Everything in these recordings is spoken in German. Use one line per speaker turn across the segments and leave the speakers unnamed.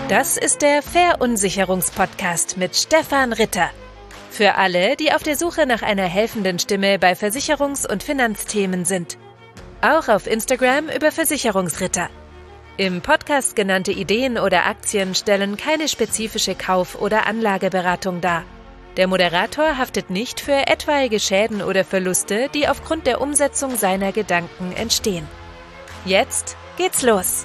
Das ist der Verunsicherungspodcast mit Stefan Ritter. Für alle, die auf der Suche nach einer helfenden Stimme bei Versicherungs- und Finanzthemen sind. Auch auf Instagram über Versicherungsritter. Im Podcast genannte Ideen oder Aktien stellen keine spezifische Kauf- oder Anlageberatung dar. Der Moderator haftet nicht für etwaige Schäden oder Verluste, die aufgrund der Umsetzung seiner Gedanken entstehen. Jetzt geht's los.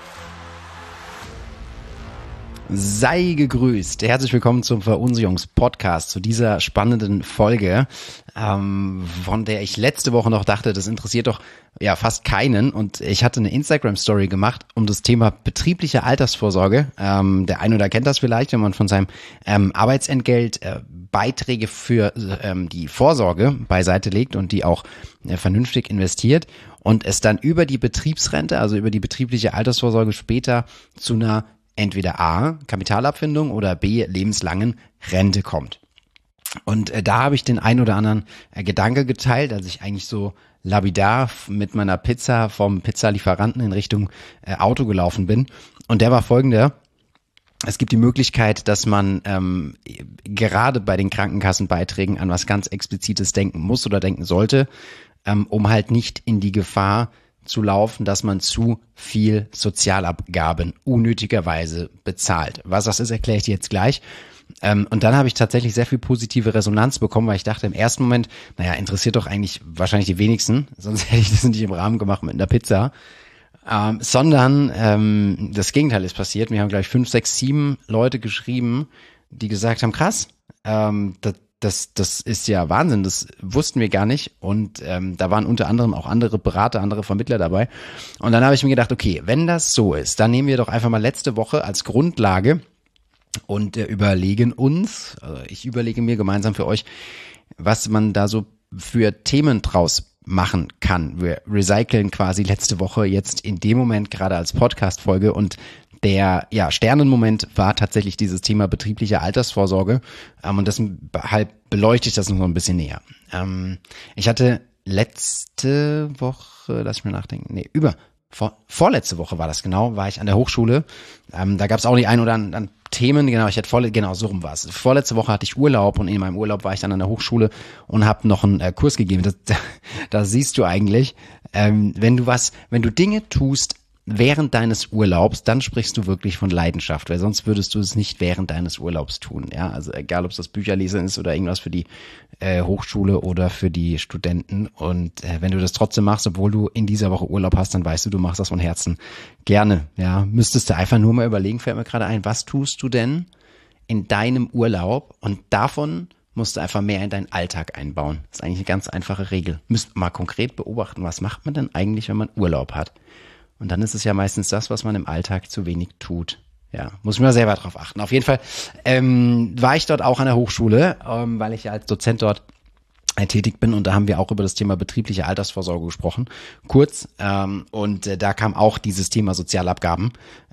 Sei gegrüßt. Herzlich willkommen zum Verunsicherungspodcast, zu dieser spannenden Folge, von der ich letzte Woche noch dachte, das interessiert doch ja fast keinen. Und ich hatte eine Instagram-Story gemacht um das Thema betriebliche Altersvorsorge. Der eine oder andere kennt das vielleicht, wenn man von seinem Arbeitsentgelt Beiträge für die Vorsorge beiseite legt und die auch vernünftig investiert und es dann über die Betriebsrente, also über die betriebliche Altersvorsorge später zu einer entweder A, Kapitalabfindung oder B, lebenslangen Rente kommt. Und da habe ich den ein oder anderen Gedanke geteilt, als ich eigentlich so lapidar mit meiner Pizza vom Pizzalieferanten in Richtung Auto gelaufen bin. Und der war folgender: Es gibt die Möglichkeit, dass man gerade bei den Krankenkassenbeiträgen an was ganz Explizites denken muss oder denken sollte, um halt nicht in die Gefahr zu laufen, dass man zu viel Sozialabgaben unnötigerweise bezahlt. Was das ist, erkläre ich dir jetzt gleich. Und dann habe ich tatsächlich sehr viel positive Resonanz bekommen, weil ich dachte im ersten Moment, interessiert doch eigentlich wahrscheinlich die wenigsten, sonst hätte ich das nicht im Rahmen gemacht mit einer Pizza. Sondern das Gegenteil ist passiert. Mir haben gleich 5, 6, 7 Leute geschrieben, die gesagt haben, krass, das ist ja Wahnsinn, das wussten wir gar nicht. Und da waren unter anderem auch andere Berater, andere Vermittler dabei. Und dann habe ich mir gedacht, okay, wenn das so ist, dann nehmen wir doch einfach mal letzte Woche als Grundlage und überlegen uns, also ich überlege mir gemeinsam für euch, was man da so für Themen draus machen kann. Wir recyceln quasi letzte Woche jetzt in dem Moment gerade als Podcast-Folge und der Sternenmoment war tatsächlich dieses Thema betriebliche Altersvorsorge und deshalb beleuchte ich das noch ein bisschen näher. Ich hatte letzte Woche, lass mich mal nachdenken, vorletzte Woche war das genau, war ich an der Hochschule. Da gab es auch die ein oder anderen Themen, so rum war es. Vorletzte Woche hatte ich Urlaub und in meinem Urlaub war ich dann an der Hochschule und habe noch einen Kurs gegeben. Da siehst du eigentlich, wenn du Dinge tust während deines Urlaubs, dann sprichst du wirklich von Leidenschaft, weil sonst würdest du es nicht während deines Urlaubs tun. Ja, also egal, ob es das Bücherlesen ist oder irgendwas für die Hochschule oder für die Studenten. Und wenn du das trotzdem machst, obwohl du in dieser Woche Urlaub hast, dann weißt du machst das von Herzen gerne. Ja, müsstest du einfach nur mal überlegen, fällt mir gerade ein, was tust du denn in deinem Urlaub? Und davon musst du einfach mehr in deinen Alltag einbauen. Das ist eigentlich eine ganz einfache Regel. Müsst mal konkret beobachten, was macht man denn eigentlich, wenn man Urlaub hat? Und dann ist es ja meistens das, was man im Alltag zu wenig tut. Ja, muss man selber drauf achten. Auf jeden Fall war ich dort auch an der Hochschule, weil ich ja als Dozent dort tätig bin. Und da haben wir auch über das Thema betriebliche Altersvorsorge gesprochen, kurz. Und da kam auch dieses Thema Sozialabgaben,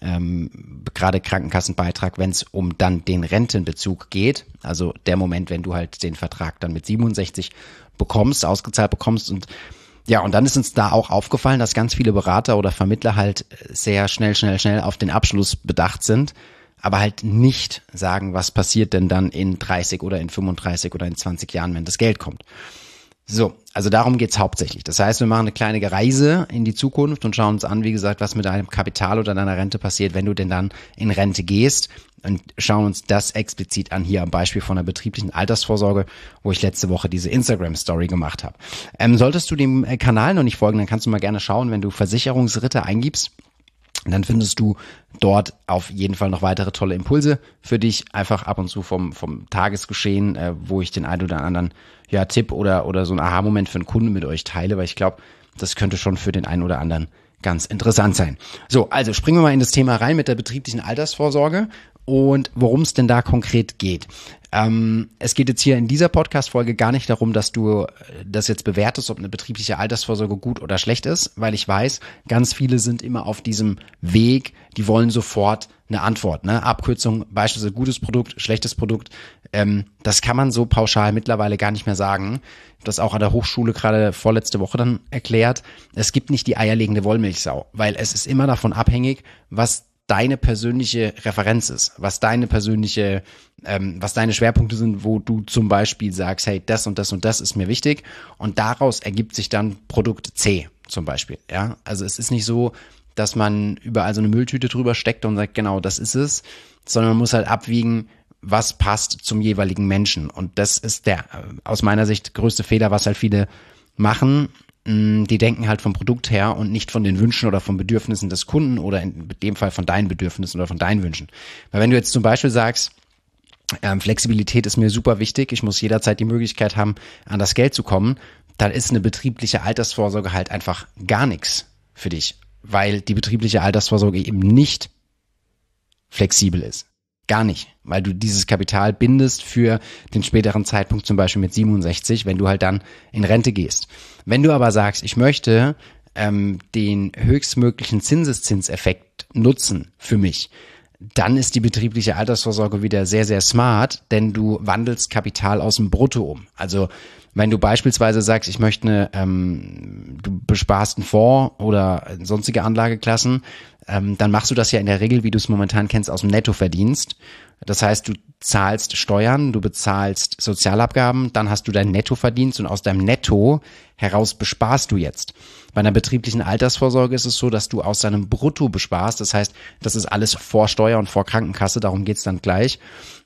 gerade Krankenkassenbeitrag, wenn es um dann den Rentenbezug geht. Also der Moment, wenn du halt den Vertrag dann mit 67 ausgezahlt bekommst. Und dann ist uns da auch aufgefallen, dass ganz viele Berater oder Vermittler halt sehr schnell auf den Abschluss bedacht sind, aber halt nicht sagen, was passiert denn dann in 30 oder in 35 oder in 20 Jahren, wenn das Geld kommt. So, also darum geht's hauptsächlich. Das heißt, wir machen eine kleine Reise in die Zukunft und schauen uns an, wie gesagt, was mit deinem Kapital oder deiner Rente passiert, wenn du denn dann in Rente gehst, und schauen uns das explizit an, hier am Beispiel von der betrieblichen Altersvorsorge, wo ich letzte Woche diese Instagram-Story gemacht habe. Solltest du dem Kanal noch nicht folgen, dann kannst du mal gerne schauen, wenn du Versicherungsritter eingibst, dann findest du dort auf jeden Fall noch weitere tolle Impulse für dich, einfach ab und zu vom Tagesgeschehen, wo ich den einen oder anderen Tipp oder so einen Aha-Moment für einen Kunden mit euch teile, weil ich glaube, das könnte schon für den einen oder anderen ganz interessant sein. So, also springen wir mal in das Thema rein mit der betrieblichen Altersvorsorge und worum es denn da konkret geht. Es geht jetzt hier in dieser Podcast-Folge gar nicht darum, dass du das jetzt bewertest, ob eine betriebliche Altersvorsorge gut oder schlecht ist, weil ich weiß, ganz viele sind immer auf diesem Weg, die wollen sofort eine Antwort, ne? Abkürzung, beispielsweise gutes Produkt, schlechtes Produkt, das kann man so pauschal mittlerweile gar nicht mehr sagen. Ich habe das auch an der Hochschule gerade vorletzte Woche dann erklärt. Es gibt nicht die eierlegende Wollmilchsau, weil es ist immer davon abhängig, was deine persönliche Referenz ist, was deine Schwerpunkte sind, wo du zum Beispiel sagst, hey, das und das und das ist mir wichtig, und daraus ergibt sich dann Produkt C zum Beispiel, ja. Also es ist nicht so, dass man überall so eine Mülltüte drüber steckt und sagt, genau, das ist es, sondern man muss halt abwiegen, was passt zum jeweiligen Menschen. Und das ist der, aus meiner Sicht, größte Fehler, was halt viele machen. Die denken halt vom Produkt her und nicht von den Wünschen oder von Bedürfnissen des Kunden oder in dem Fall von deinen Bedürfnissen oder von deinen Wünschen. Weil wenn du jetzt zum Beispiel sagst, Flexibilität ist mir super wichtig, ich muss jederzeit die Möglichkeit haben, an das Geld zu kommen, dann ist eine betriebliche Altersvorsorge halt einfach gar nichts für dich, weil die betriebliche Altersvorsorge eben nicht flexibel ist. Gar nicht, weil du dieses Kapital bindest für den späteren Zeitpunkt, zum Beispiel mit 67, wenn du halt dann in Rente gehst. Wenn du aber sagst, ich möchte den höchstmöglichen Zinseszinseffekt nutzen für mich, dann ist die betriebliche Altersvorsorge wieder sehr, sehr smart, denn du wandelst Kapital aus dem Brutto um. Also wenn du beispielsweise sagst, ich möchte du besparst einen Fonds oder sonstige Anlageklassen, dann machst du das ja in der Regel, wie du es momentan kennst, aus dem Nettoverdienst. Das heißt, du zahlst Steuern, du bezahlst Sozialabgaben, dann hast du deinen Nettoverdienst und aus deinem Netto heraus besparst du jetzt. Bei einer betrieblichen Altersvorsorge ist es so, dass du aus deinem Brutto besparst. Das heißt, das ist alles vor Steuer und vor Krankenkasse, darum geht's dann gleich.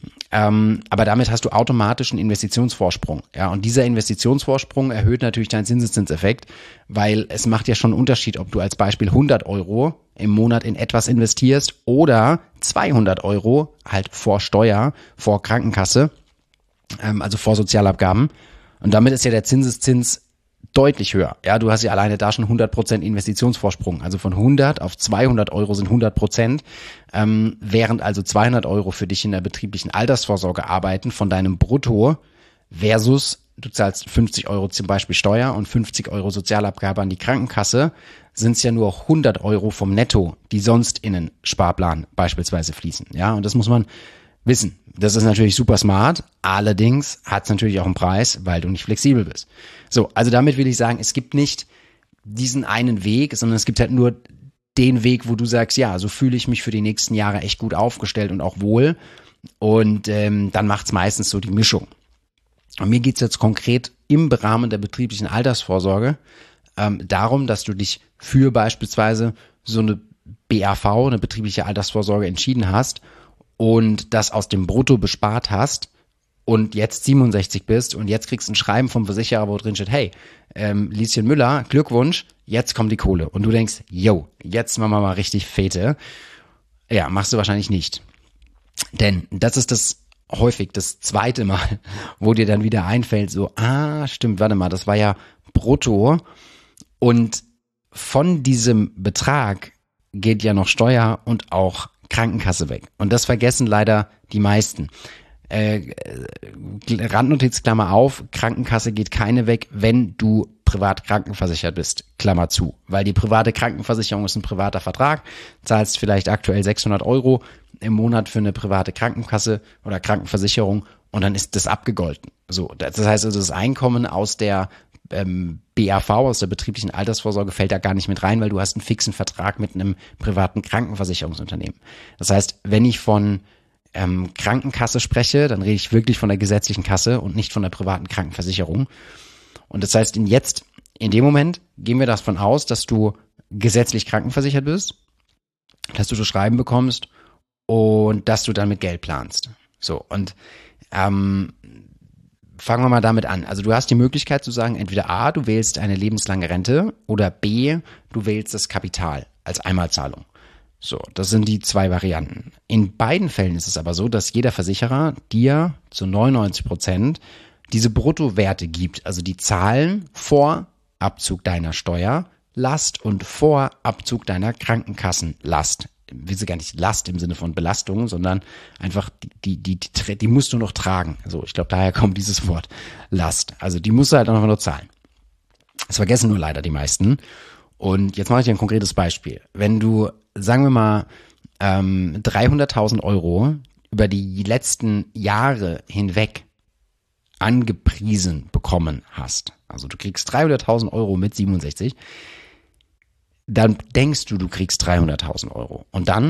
Aber damit hast du automatisch einen Investitionsvorsprung. Ja, und dieser Investitionsvorsprung erhöht natürlich deinen Zinseszinseffekt, weil es macht ja schon einen Unterschied, ob du als Beispiel 100 Euro im Monat in etwas investierst oder 200 Euro halt vor Steuer, vor Krankenkasse, also vor Sozialabgaben. Und damit ist ja der Zinseszins deutlich höher. Ja, du hast ja alleine da schon 100% Investitionsvorsprung. Also von 100 auf 200 Euro sind 100%, während also 200 Euro für dich in der betrieblichen Altersvorsorge arbeiten von deinem Brutto versus du zahlst 50 Euro zum Beispiel Steuer und 50 Euro Sozialabgabe an die Krankenkasse, sind es ja nur 100 Euro vom Netto, die sonst in einen Sparplan beispielsweise fließen. Ja, und das muss man wissen. Das ist natürlich super smart, allerdings hat es natürlich auch einen Preis, weil du nicht flexibel bist. So, also damit will ich sagen, es gibt nicht diesen einen Weg, sondern es gibt halt nur den Weg, wo du sagst, ja, so fühle ich mich für die nächsten Jahre echt gut aufgestellt und auch wohl. Und dann macht es meistens so die Mischung. Und mir geht es jetzt konkret im Rahmen der betrieblichen Altersvorsorge darum, dass du dich für beispielsweise so eine BAV, eine betriebliche Altersvorsorge, entschieden hast und das aus dem Brutto bespart hast und jetzt 67 bist und jetzt kriegst du ein Schreiben vom Versicherer, wo drin steht, hey, Lieschen Müller, Glückwunsch, jetzt kommt die Kohle. Und du denkst, yo, jetzt machen wir mal richtig Fete. Ja, machst du wahrscheinlich nicht. Denn das ist das häufig das zweite Mal, wo dir dann wieder einfällt, so, stimmt, warte mal, das war ja brutto und von diesem Betrag geht ja noch Steuer und auch Krankenkasse weg. Und das vergessen leider die meisten. Randnotiz, Klammer auf, Krankenkasse geht keine weg, wenn du privat krankenversichert bist, Klammer zu. Weil die private Krankenversicherung ist ein privater Vertrag, zahlst vielleicht aktuell 600 Euro im Monat für eine private Krankenkasse oder Krankenversicherung und dann ist das abgegolten. So, das heißt also, das Einkommen aus der BAV, aus der betrieblichen Altersvorsorge, fällt da gar nicht mit rein, weil du hast einen fixen Vertrag mit einem privaten Krankenversicherungsunternehmen. Das heißt, wenn ich von Krankenkasse spreche, dann rede ich wirklich von der gesetzlichen Kasse und nicht von der privaten Krankenversicherung. Und das heißt, in dem Moment gehen wir davon aus, dass du gesetzlich krankenversichert bist, dass du das Schreiben bekommst und dass du dann mit Geld planst. So, und fangen wir mal damit an. Also du hast die Möglichkeit zu sagen, entweder A, du wählst eine lebenslange Rente oder B, du wählst das Kapital als Einmalzahlung. So, das sind die zwei Varianten. In beiden Fällen ist es aber so, dass jeder Versicherer dir zu 99% diese Bruttowerte gibt, also die Zahlen vor Abzug deiner Steuerlast und vor Abzug deiner Krankenkassenlast. Will sie gar nicht Last im Sinne von Belastung, sondern einfach die musst du noch tragen. Also ich glaube, daher kommt dieses Wort Last. Also die musst du halt einfach nur zahlen. Das vergessen nur leider die meisten. Und jetzt mache ich dir ein konkretes Beispiel. Wenn du, sagen wir mal, 300.000 Euro über die letzten Jahre hinweg angepriesen bekommen hast, also du kriegst 300.000 Euro mit 67, dann denkst du kriegst 300.000 Euro. Und dann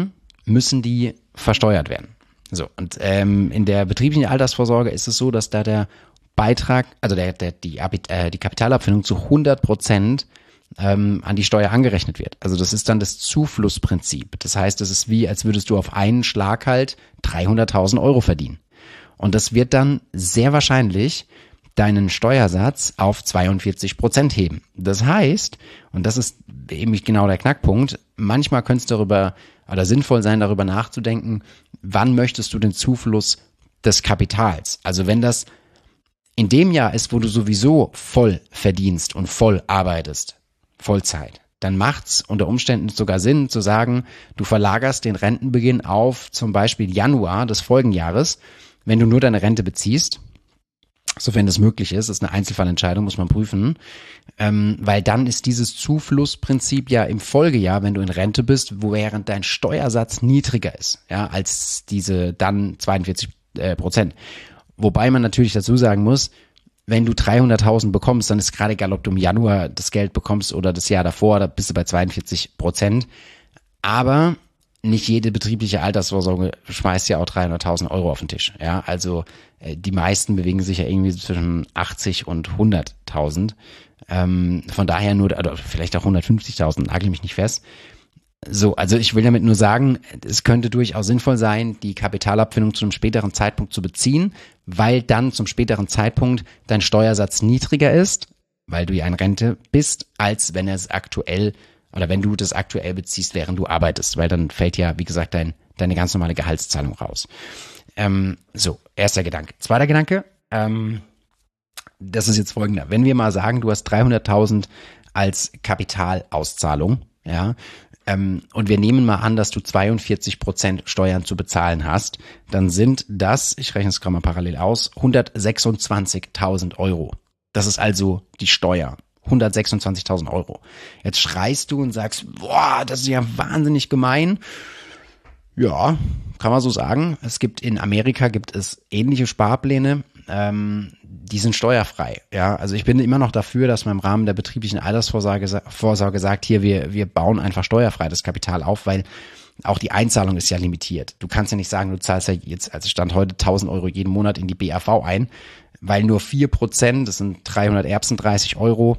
müssen die versteuert werden. So, und in der betrieblichen Altersvorsorge ist es so, dass da der Beitrag, also die Kapitalabfindung zu 100% an die Steuer angerechnet wird. Also das ist dann das Zuflussprinzip. Das heißt, es ist wie, als würdest du auf einen Schlag halt 300.000 Euro verdienen. Und das wird dann sehr wahrscheinlich deinen Steuersatz auf 42% heben. Das heißt, und das ist eben genau der Knackpunkt, manchmal könnte es darüber oder sinnvoll sein, darüber nachzudenken, wann möchtest du den Zufluss des Kapitals? Also wenn das in dem Jahr ist, wo du sowieso voll verdienst und voll arbeitest, Vollzeit, dann macht's unter Umständen sogar Sinn zu sagen, du verlagerst den Rentenbeginn auf zum Beispiel Januar des Folgenjahres, wenn du nur deine Rente beziehst, sofern das möglich ist eine Einzelfallentscheidung, muss man prüfen, weil dann ist dieses Zuflussprinzip ja im Folgejahr, wenn du in Rente bist, während dein Steuersatz niedriger ist, ja, als diese dann 42%. Wobei man natürlich dazu sagen muss, wenn du 300.000 bekommst, dann ist gerade egal, ob du im Januar das Geld bekommst oder das Jahr davor, da bist du bei 42%. Aber nicht jede betriebliche Altersvorsorge schmeißt ja auch 300.000 Euro auf den Tisch. Ja, also die meisten bewegen sich ja irgendwie zwischen 80 und 100.000. Von daher nur, oder vielleicht auch 150.000, nagel mich nicht fest. So, also ich will damit nur sagen, es könnte durchaus sinnvoll sein, die Kapitalabfindung zu einem späteren Zeitpunkt zu beziehen, weil dann zum späteren Zeitpunkt dein Steuersatz niedriger ist, weil du ja in Rente bist, als wenn es aktuell oder wenn du das aktuell beziehst, während du arbeitest, weil dann fällt ja, wie gesagt, deine ganz normale Gehaltszahlung raus. So, erster Gedanke. Zweiter Gedanke, das ist jetzt folgender. Wenn wir mal sagen, du hast 300.000 als Kapitalauszahlung, ja, und wir nehmen mal an, dass du 42% Steuern zu bezahlen hast, dann sind das, ich rechne es gerade mal parallel aus, 126.000 Euro. Das ist also die Steuer. 126.000 Euro. Jetzt schreist du und sagst, boah, das ist ja wahnsinnig gemein. Ja, kann man so sagen. In Amerika gibt es ähnliche Sparpläne, die sind steuerfrei. Ja, also ich bin immer noch dafür, dass man im Rahmen der betrieblichen Altersvorsorge sagt, hier, wir bauen einfach steuerfrei das Kapital auf, weil auch die Einzahlung ist ja limitiert. Du kannst ja nicht sagen, du zahlst ja jetzt, als Stand heute, 1.000 Euro jeden Monat in die BAV ein, weil nur 4%, das sind 300 Erbsen, 30 Euro,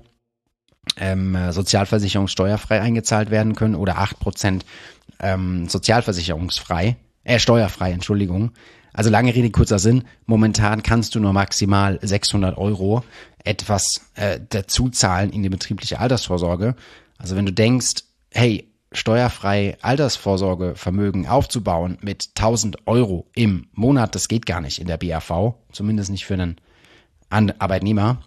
sozialversicherungssteuerfrei eingezahlt werden können oder 8% steuerfrei, Entschuldigung. Also lange Rede, kurzer Sinn, momentan kannst du nur maximal 600 Euro etwas dazu zahlen in die betriebliche Altersvorsorge. Also wenn du denkst, hey, steuerfrei Altersvorsorgevermögen aufzubauen mit 1.000 Euro im Monat, das geht gar nicht in der BAV, zumindest nicht für einen Arbeitnehmer,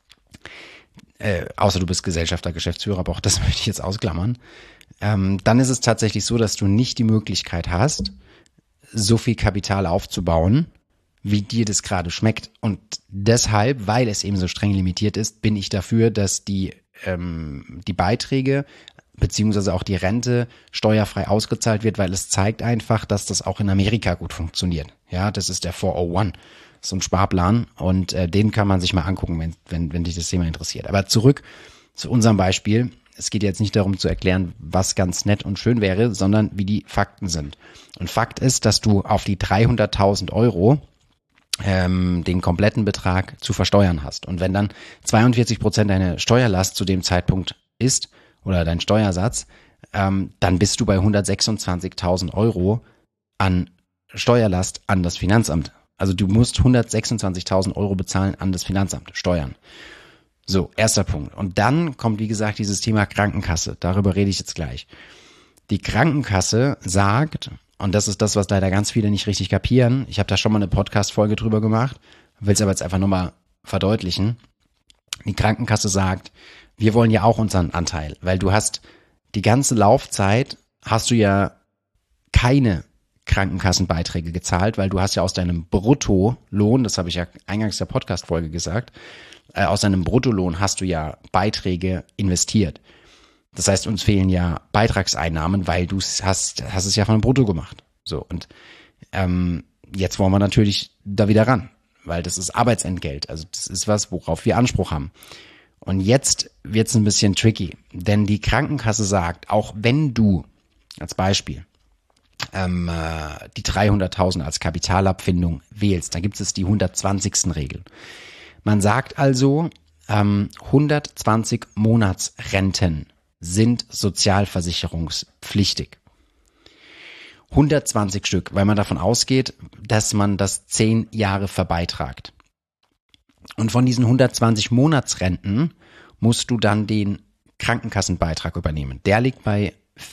außer du bist Gesellschafter, Geschäftsführer, aber auch das möchte ich jetzt ausklammern, dann ist es tatsächlich so, dass du nicht die Möglichkeit hast, so viel Kapital aufzubauen, wie dir das gerade schmeckt. Und deshalb, weil es eben so streng limitiert ist, bin ich dafür, dass die Beiträge beziehungsweise auch die Rente steuerfrei ausgezahlt wird, weil es zeigt einfach, dass das auch in Amerika gut funktioniert. Ja, das ist der 401, so ein Sparplan, und den kann man sich mal angucken, wenn dich das Thema interessiert. Aber zurück zu unserem Beispiel. Es geht jetzt nicht darum zu erklären, was ganz nett und schön wäre, sondern wie die Fakten sind. Und Fakt ist, dass du auf die 300.000 Euro den kompletten Betrag zu versteuern hast. Und wenn dann 42% deine Steuerlast zu dem Zeitpunkt ist oder dein Steuersatz, dann bist du bei 126.000 Euro an Steuerlast an das Finanzamt. Also du musst 126.000 Euro bezahlen an das Finanzamt, Steuern. So, erster Punkt. Und dann kommt, wie gesagt, dieses Thema Krankenkasse. Darüber rede ich jetzt gleich. Die Krankenkasse sagt, und das ist das, was leider ganz viele nicht richtig kapieren, ich habe da schon mal eine Podcast-Folge drüber gemacht, will es aber jetzt einfach nochmal verdeutlichen. Die Krankenkasse sagt, wir wollen ja auch unseren Anteil, weil du hast die ganze Laufzeit, hast du ja keine Krankenkassenbeiträge gezahlt, weil du hast ja aus deinem Bruttolohn, das habe ich ja eingangs der Podcast-Folge gesagt, aus deinem Bruttolohn hast du ja Beiträge investiert. Das heißt, uns fehlen ja Beitragseinnahmen, weil du hast es ja von Brutto gemacht. So, und jetzt wollen wir natürlich da wieder ran, weil das ist Arbeitsentgelt. Also das ist was, worauf wir Anspruch haben. Und jetzt wird's ein bisschen tricky, denn die Krankenkasse sagt, auch wenn du, als Beispiel, die 300.000 als Kapitalabfindung wählst, dann gibt es die 120. Regel. Man sagt also, 120 Monatsrenten sind sozialversicherungspflichtig. 120 Stück, weil man davon ausgeht, dass man das 10 Jahre verbeitragt. Und von diesen 120 Monatsrenten musst du dann den Krankenkassenbeitrag übernehmen. Der liegt bei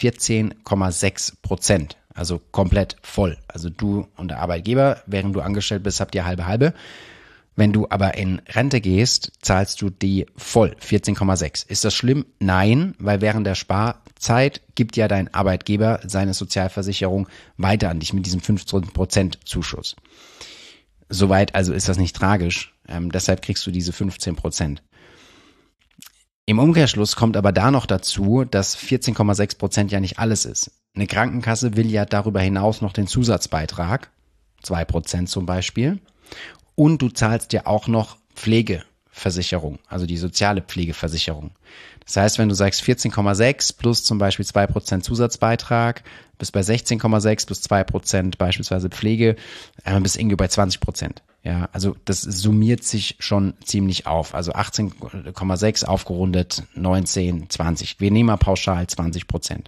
14,6%, also komplett voll. Also du und der Arbeitgeber, während du angestellt bist, habt ihr halbe. Wenn du aber in Rente gehst, zahlst du die voll, 14,6. Ist das schlimm? Nein, weil während der Sparzeit gibt ja dein Arbeitgeber seine Sozialversicherung weiter an dich mit diesem 15% Zuschuss. Soweit also ist das nicht tragisch, deshalb kriegst du diese 15%. Im Umkehrschluss kommt aber da noch dazu, dass 14,6% ja nicht alles ist. Eine Krankenkasse will ja darüber hinaus noch den Zusatzbeitrag, 2% zum Beispiel. Und du zahlst ja auch noch Pflegeversicherung, also die soziale Pflegeversicherung. Das heißt, wenn du sagst 14,6 plus zum Beispiel 2% Zusatzbeitrag, bist bei 16,6 plus 2% beispielsweise Pflege, bist irgendwie bei 20%. Ja, also das summiert sich schon ziemlich auf. Also 18,6 aufgerundet, 19, 20. Wir nehmen mal pauschal 20%.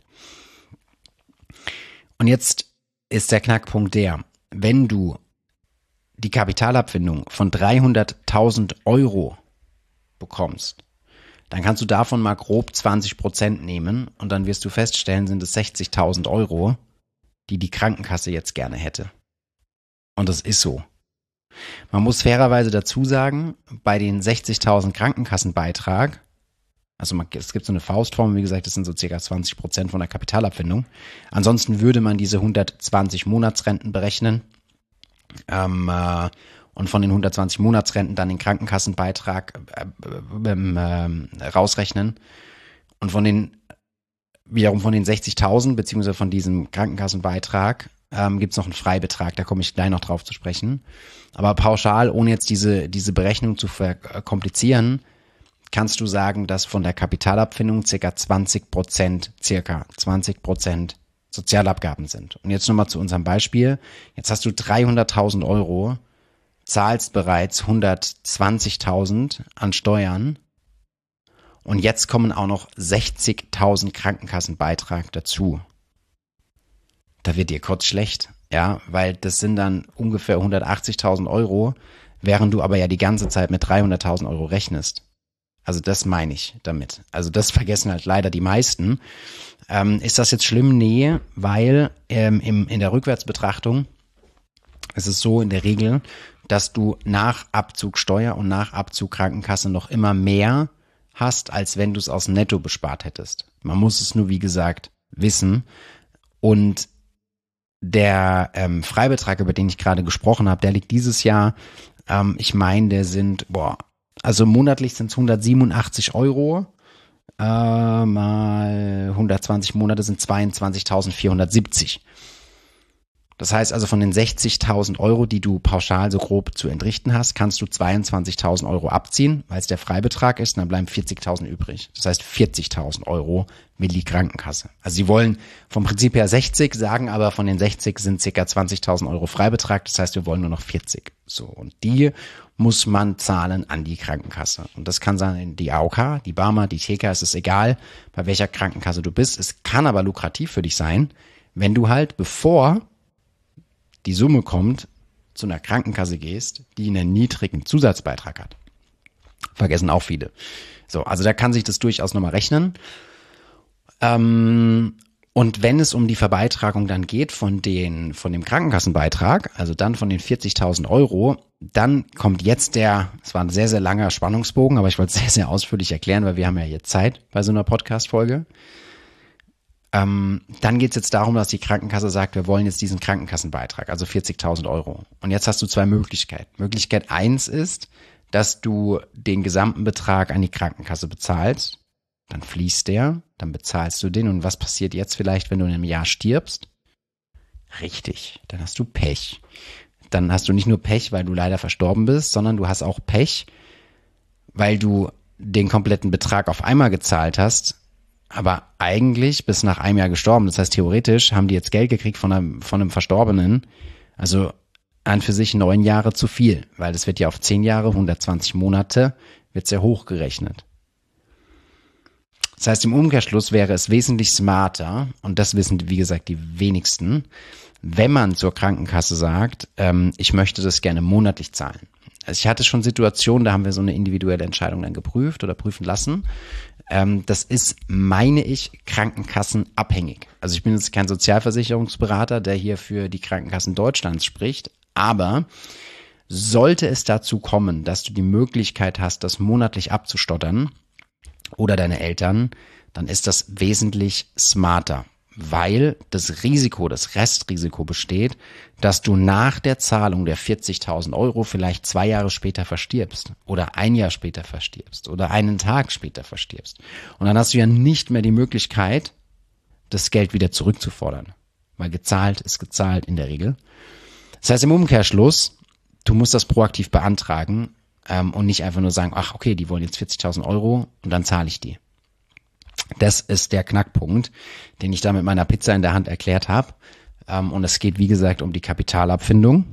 Und jetzt ist der Knackpunkt der, wenn du die Kapitalabfindung von 300.000 Euro bekommst, dann kannst du davon mal grob 20% nehmen und dann wirst du feststellen, sind es 60.000 Euro, die die Krankenkasse jetzt gerne hätte. Und das ist so. Man muss fairerweise dazu sagen, bei den 60.000 Krankenkassenbeitrag, also es gibt so eine Faustformel, wie gesagt, das sind so ca. 20% von der Kapitalabfindung. Ansonsten würde man diese 120 Monatsrenten berechnen, und von den 120 Monatsrenten dann den Krankenkassenbeitrag rausrechnen und wiederum von den 60.000 beziehungsweise von diesem Krankenkassenbeitrag gibt's noch einen Freibetrag, da komme ich gleich noch drauf zu sprechen. Aber pauschal, ohne jetzt diese Berechnung zu verkomplizieren, kannst du sagen, dass von der Kapitalabfindung circa 20% Sozialabgaben sind. Und jetzt nochmal zu unserem Beispiel. Jetzt hast du 300.000 Euro, zahlst bereits 120.000 an Steuern und jetzt kommen auch noch 60.000 Krankenkassenbeitrag dazu. Da wird dir kurz schlecht, ja, weil das sind dann ungefähr 180.000 Euro, während du aber ja die ganze Zeit mit 300.000 Euro rechnest. Also das meine ich damit. Also das vergessen halt leider die meisten. Ist das jetzt schlimm? Nee, weil in der Rückwärtsbetrachtung ist es so in der Regel, dass du nach Abzug Steuer und nach Abzug Krankenkasse noch immer mehr hast, als wenn du es aus dem Netto bespart hättest. Man muss es nur, wie gesagt, wissen. Und der Freibetrag, über den ich gerade gesprochen habe, der liegt dieses Jahr, ich meine, der sind, also monatlich sind es 187 Euro, mal 120 Monate sind 22.470. Das heißt also von den 60.000 Euro, die du pauschal so grob zu entrichten hast, kannst du 22.000 Euro abziehen, weil es der Freibetrag ist, und dann bleiben 40.000 übrig. Das heißt 40.000 Euro will die Krankenkasse. Also sie wollen vom Prinzip her 60, sagen aber von den 60 sind ca. 20.000 Euro Freibetrag, das heißt wir wollen nur noch 40. So, und die muss man zahlen an die Krankenkasse. Und das kann sein die AOK, die Barmer, die TK, es ist egal, bei welcher Krankenkasse du bist. Es kann aber lukrativ für dich sein, wenn du halt, bevor die Summe kommt, zu einer Krankenkasse gehst, die einen niedrigen Zusatzbeitrag hat. Vergessen auch viele. So, also da kann sich das durchaus nochmal rechnen. Und wenn es um die Verbeitragung dann geht von dem Krankenkassenbeitrag, also dann von den 40.000 Euro, dann kommt jetzt es war ein sehr, sehr langer Spannungsbogen, aber ich wollte es sehr, sehr ausführlich erklären, weil wir haben ja jetzt Zeit bei so einer Podcast-Folge. Dann geht es jetzt darum, dass die Krankenkasse sagt, wir wollen jetzt diesen Krankenkassenbeitrag, also 40.000 Euro. Und jetzt hast du zwei Möglichkeiten. Möglichkeit 1 ist, dass du den gesamten Betrag an die Krankenkasse bezahlst. Dann fließt der, dann bezahlst du den. Und was passiert jetzt vielleicht, wenn du in einem Jahr stirbst? Richtig, dann hast du Pech. Dann hast du nicht nur Pech, weil du leider verstorben bist, sondern du hast auch Pech, weil du den kompletten Betrag auf einmal gezahlt hast aber eigentlich bis nach einem Jahr gestorben. Das heißt, theoretisch haben die jetzt Geld gekriegt von einem Verstorbenen. Also an für sich 9 Jahre zu viel, weil das wird ja auf 10 Jahre, 120 Monate, wird sehr hochgerechnet. Das heißt, im Umkehrschluss wäre es wesentlich smarter, und das wissen, wie gesagt, die wenigsten, wenn man zur Krankenkasse sagt, ich möchte das gerne monatlich zahlen. Also ich hatte schon Situationen, da haben wir so eine individuelle Entscheidung dann geprüft oder prüfen lassen. Das ist, meine ich, krankenkassenabhängig. Also ich bin jetzt kein Sozialversicherungsberater, der hier für die Krankenkassen Deutschlands spricht, aber sollte es dazu kommen, dass du die Möglichkeit hast, das monatlich abzustottern oder deine Eltern, dann ist das wesentlich smarter, weil das Restrisiko besteht, dass du nach der Zahlung der 40.000 Euro vielleicht 2 Jahre später verstirbst oder 1 Jahr später verstirbst oder einen Tag später verstirbst. Und dann hast du ja nicht mehr die Möglichkeit, das Geld wieder zurückzufordern, weil gezahlt ist gezahlt in der Regel. Das heißt, im Umkehrschluss, du musst das proaktiv beantragen und nicht einfach nur sagen, ach okay, die wollen jetzt 40.000 Euro und dann zahle ich die. Das ist der Knackpunkt, den ich da mit meiner Pizza in der Hand erklärt habe. Und es geht, wie gesagt, um die Kapitalabfindung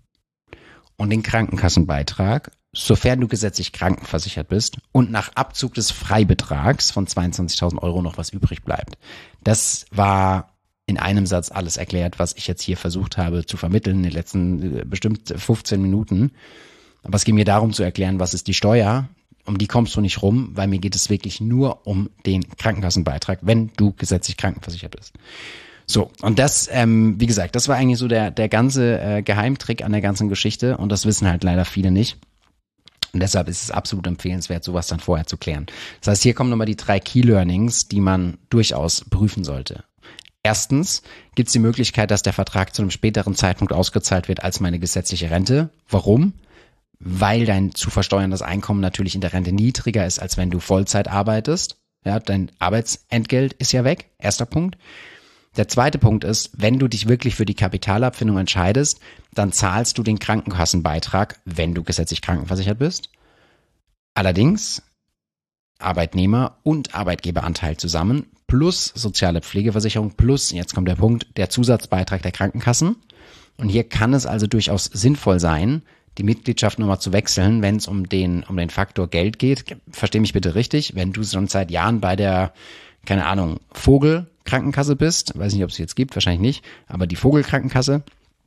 und den Krankenkassenbeitrag, sofern du gesetzlich krankenversichert bist und nach Abzug des Freibetrags von 22.000 Euro noch was übrig bleibt. Das war in einem Satz alles erklärt, was ich jetzt hier versucht habe zu vermitteln in den letzten bestimmt 15 Minuten. Aber es ging mir darum zu erklären, was ist die Steuer. Um die kommst du nicht rum, weil mir geht es wirklich nur um den Krankenkassenbeitrag, wenn du gesetzlich krankenversichert bist. So, und das, wie gesagt, das war eigentlich so der ganze Geheimtrick an der ganzen Geschichte und das wissen halt leider viele nicht. Und deshalb ist es absolut empfehlenswert, sowas dann vorher zu klären. Das heißt, hier kommen nochmal die 3 Key Learnings, die man durchaus prüfen sollte. Erstens gibt es die Möglichkeit, dass der Vertrag zu einem späteren Zeitpunkt ausgezahlt wird als meine gesetzliche Rente. Warum? Weil dein zu versteuerndes Einkommen natürlich in der Rente niedriger ist, als wenn du Vollzeit arbeitest. Ja, dein Arbeitsentgelt ist ja weg. Erster Punkt. Der zweite Punkt ist, wenn du dich wirklich für die Kapitalabfindung entscheidest, dann zahlst du den Krankenkassenbeitrag, wenn du gesetzlich krankenversichert bist. Allerdings Arbeitnehmer- und Arbeitgeberanteil zusammen plus soziale Pflegeversicherung plus, jetzt kommt der Punkt, der Zusatzbeitrag der Krankenkassen. Und hier kann es also durchaus sinnvoll sein, die Mitgliedschaft nochmal zu wechseln, wenn es um den Faktor Geld geht. Versteh mich bitte richtig, wenn du schon seit Jahren bei der, keine Ahnung, Vogelkrankenkasse bist, weiß nicht, ob es jetzt gibt, wahrscheinlich nicht, aber die Vogelkrankenkasse,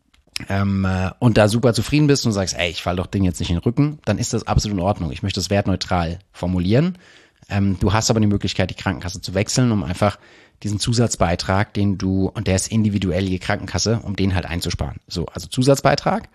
und da super zufrieden bist und sagst, ey, ich fall doch Ding jetzt nicht in den Rücken, dann ist das absolut in Ordnung. Ich möchte das wertneutral formulieren. Du hast aber die Möglichkeit, die Krankenkasse zu wechseln, um einfach diesen Zusatzbeitrag, und der ist individuell je Krankenkasse, um den halt einzusparen. So, also Zusatzbeitrag.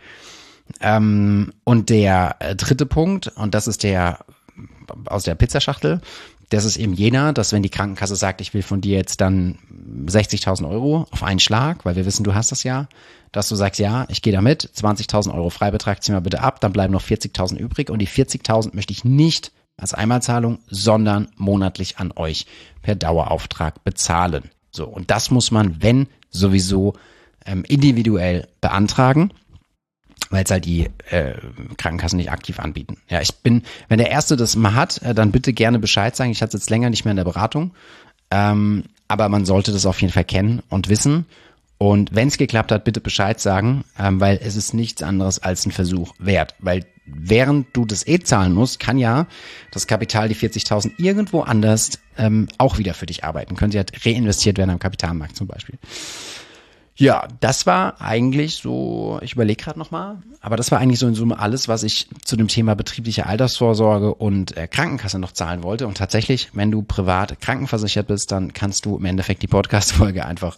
Und der dritte Punkt, und das ist der aus der Pizzaschachtel, das ist eben jener, dass wenn die Krankenkasse sagt, ich will von dir jetzt dann 60.000 Euro auf einen Schlag, weil wir wissen, du hast das ja, dass du sagst, ja, ich gehe damit, 20.000 Euro Freibetrag, zieh mal bitte ab, dann bleiben noch 40.000 übrig und die 40.000 möchte ich nicht als Einmalzahlung, sondern monatlich an euch per Dauerauftrag bezahlen. So, und das muss man, wenn sowieso, individuell beantragen, weil es halt die Krankenkassen nicht aktiv anbieten. Ja, wenn der Erste das mal hat, dann bitte gerne Bescheid sagen. Ich hatte es jetzt länger nicht mehr in der Beratung, aber man sollte das auf jeden Fall kennen und wissen. Und wenn es geklappt hat, bitte Bescheid sagen, weil es ist nichts anderes als ein Versuch wert. Weil während du das zahlen musst, kann ja das Kapital, die 40.000, irgendwo anders auch wieder für dich arbeiten. Können sie halt reinvestiert werden am Kapitalmarkt zum Beispiel. Ja, das war eigentlich so, ich überlege gerade nochmal, aber das war eigentlich so in Summe alles, was ich zu dem Thema betriebliche Altersvorsorge und Krankenkasse noch zahlen wollte. Und tatsächlich, wenn du privat krankenversichert bist, dann kannst du im Endeffekt die Podcast-Folge einfach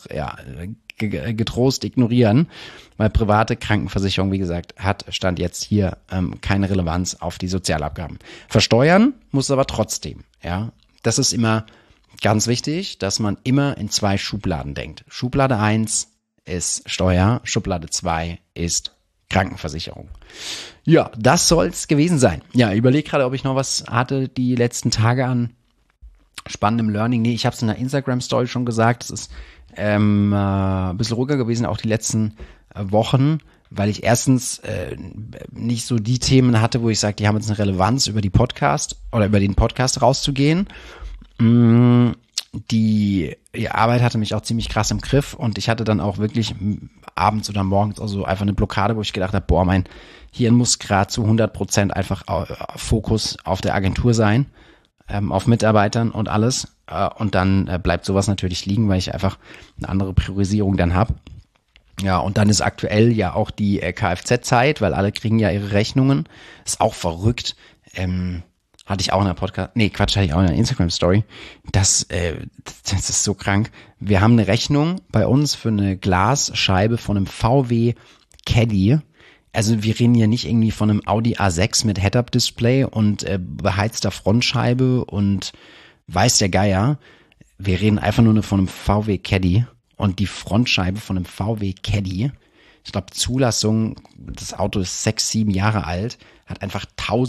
getrost ignorieren, weil private Krankenversicherung, wie gesagt, stand jetzt hier keine Relevanz auf die Sozialabgaben. Versteuern muss aber trotzdem, ja. Das ist immer ganz wichtig, dass man immer in 2 Schubladen denkt. Schublade 1 ist Steuer, Schublade 2 ist Krankenversicherung. Ja, das soll's gewesen sein. Ja, überlege gerade, ob ich noch was hatte die letzten Tage an spannendem Learning. Nee, ich habe es in der Instagram-Story schon gesagt. Es ist ein bisschen ruhiger gewesen, auch die letzten Wochen, weil ich erstens nicht so die Themen hatte, wo ich sage, die haben jetzt eine Relevanz über den Podcast rauszugehen. die Arbeit hatte mich auch ziemlich krass im Griff und ich hatte dann auch wirklich abends oder morgens also einfach eine Blockade, wo ich gedacht habe, boah, mein Hirn muss gerade zu 100% einfach Fokus auf der Agentur sein, auf Mitarbeitern und alles. Und dann bleibt sowas natürlich liegen, weil ich einfach eine andere Priorisierung dann habe. Ja, und dann ist aktuell ja auch die Kfz-Zeit, weil alle kriegen ja ihre Rechnungen. Ist auch verrückt. Hatte ich auch in der hatte ich auch in der Instagram-Story. Das ist so krank. Wir haben eine Rechnung bei uns für eine Glasscheibe von einem VW Caddy. Also wir reden hier nicht irgendwie von einem Audi A6 mit Head-Up-Display und beheizter Frontscheibe und weiß der Geier. Wir reden einfach nur von einem VW Caddy und die Frontscheibe von einem VW Caddy. Ich glaube, Zulassung, das Auto ist 6, 7 Jahre alt, hat einfach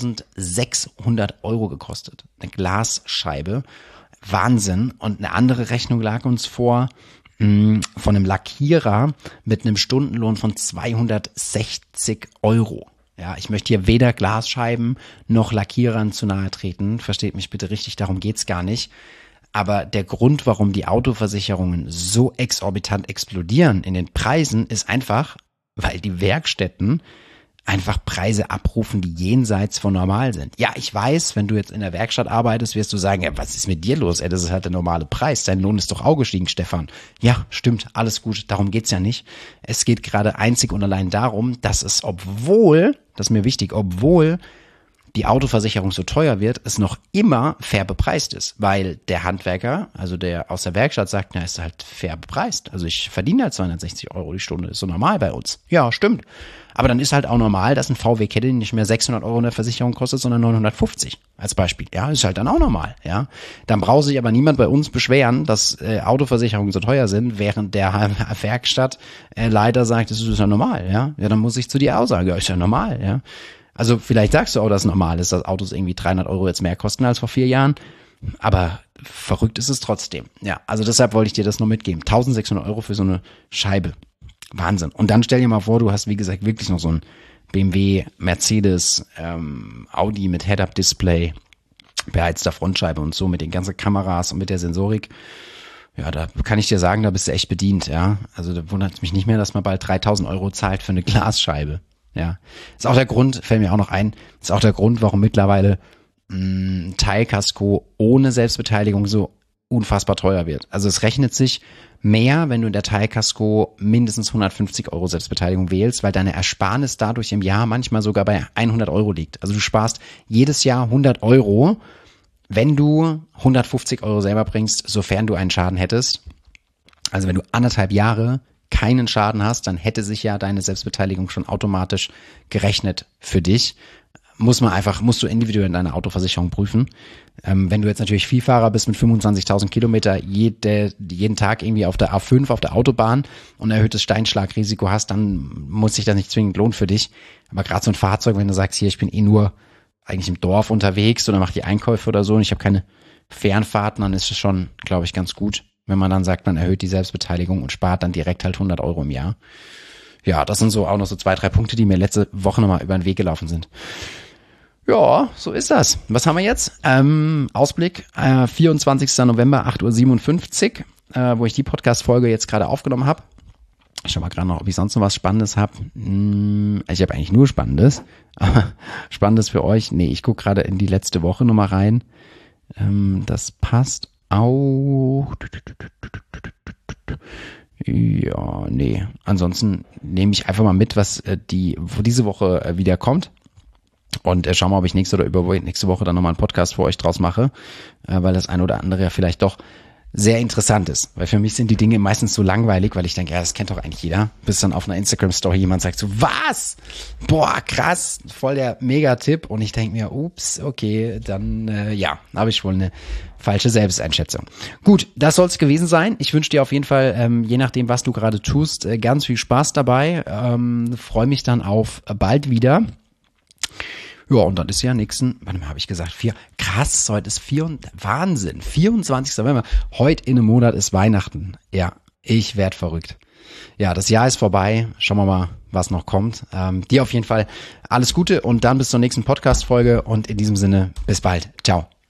1.600 € gekostet. Eine Glasscheibe. Wahnsinn. Und eine andere Rechnung lag uns vor von einem Lackierer mit einem Stundenlohn von 260 €. Ja, ich möchte hier weder Glasscheiben noch Lackierern zu nahe treten. Versteht mich bitte richtig, darum geht's gar nicht. Aber der Grund, warum die Autoversicherungen so exorbitant explodieren in den Preisen, ist einfach, weil die Werkstätten einfach Preise abrufen, die jenseits von normal sind. Ja, ich weiß, wenn du jetzt in der Werkstatt arbeitest, wirst du sagen, ja, was ist mit dir los? Ey, das ist halt der normale Preis. Dein Lohn ist doch auch gestiegen, Stefan. Ja, stimmt, alles gut. Darum geht's ja nicht. Es geht gerade einzig und allein darum, dass es, obwohl, das ist mir wichtig, obwohl die Autoversicherung so teuer wird, es noch immer fair bepreist ist, weil der Handwerker, also der aus der Werkstatt sagt, na, ist halt fair bepreist. Also ich verdiene halt 260 € die Stunde, ist so normal bei uns. Ja, stimmt. Aber dann ist halt auch normal, dass ein VW Caddy nicht mehr 600 € in der Versicherung kostet, sondern 950 als Beispiel. Ja, ist halt dann auch normal. Ja, dann braucht sich aber niemand bei uns beschweren, dass Autoversicherungen so teuer sind, während der Werkstattleiter sagt, das ist ja normal. Ja, dann muss ich zu dir auch sagen, ja, ist ja normal. Ja. Also vielleicht sagst du auch, dass es normal ist, dass Autos irgendwie 300 € jetzt mehr kosten als vor 4 Jahren. Aber verrückt ist es trotzdem. Ja, also deshalb wollte ich dir das noch mitgeben. 1.600 € für so eine Scheibe. Wahnsinn. Und dann stell dir mal vor, du hast, wie gesagt, wirklich noch so ein BMW, Mercedes, Audi mit Head-Up-Display, beheizter Frontscheibe und so mit den ganzen Kameras und mit der Sensorik. Ja, da kann ich dir sagen, da bist du echt bedient. Ja, also da wundert es mich nicht mehr, dass man bald 3.000 € zahlt für eine Glasscheibe. Ja, ist auch der Grund, fällt mir auch noch ein, ist auch der Grund, warum mittlerweile Teilkasko ohne Selbstbeteiligung so unfassbar teuer wird. Also es rechnet sich mehr, wenn du in der Teilkasko mindestens 150 € Selbstbeteiligung wählst, weil deine Ersparnis dadurch im Jahr manchmal sogar bei 100 € liegt. Also du sparst jedes Jahr 100 €, wenn du 150 € selber bringst, sofern du einen Schaden hättest. Also wenn du 1,5 Jahre keinen Schaden hast, dann hätte sich ja deine Selbstbeteiligung schon automatisch gerechnet für dich. Musst du individuell in deiner Autoversicherung prüfen. Wenn du jetzt natürlich Vielfahrer bist mit 25.000 Kilometer jeden Tag irgendwie auf der A5 auf der Autobahn und ein erhöhtes Steinschlagrisiko hast, dann muss sich das nicht zwingend lohnen für dich. Aber gerade so ein Fahrzeug, wenn du sagst, hier, ich bin nur eigentlich im Dorf unterwegs oder mache die Einkäufe oder so und ich habe keine Fernfahrten, dann ist es schon, glaube ich, ganz gut, wenn man dann sagt, man erhöht die Selbstbeteiligung und spart dann direkt halt 100 € im Jahr. Ja, das sind so auch noch so 2, 3 Punkte, die mir letzte Woche nochmal über den Weg gelaufen sind. Ja, so ist das. Was haben wir jetzt? Ausblick, 24. November, 8:57 Uhr, wo ich die Podcast-Folge jetzt gerade aufgenommen habe. Ich schau mal gerade noch, ob ich sonst noch was Spannendes habe. Ich habe eigentlich nur Spannendes. Spannendes für euch? Nee, ich gucke gerade in die letzte Woche nochmal rein. Das passt auch. Ja, nee. Ansonsten nehme ich einfach mal mit, was diese Woche wieder kommt. Und schau mal, ob ich nächste Woche dann nochmal einen Podcast für euch draus mache, weil das ein oder andere ja vielleicht doch sehr interessant ist. Weil für mich sind die Dinge meistens so langweilig, weil ich denke, ja, das kennt doch eigentlich jeder. Bis dann auf einer Instagram-Story jemand sagt so, was? Boah, krass, voll der Mega-Tipp. Und ich denke mir, ups, okay, dann habe ich wohl eine falsche Selbsteinschätzung. Gut, das soll es gewesen sein. Ich wünsche dir auf jeden Fall, je nachdem, was du gerade tust, ganz viel Spaß dabei. Freue mich dann auf bald wieder. Ja, und dann ist ja habe ich gesagt, krass, heute ist Wahnsinn, 24. November, heute in einem Monat ist Weihnachten. Ja, ich werd verrückt. Ja, das Jahr ist vorbei, schauen wir mal, was noch kommt. Dir auf jeden Fall alles Gute und dann bis zur nächsten Podcast-Folge und in diesem Sinne, bis bald. Ciao.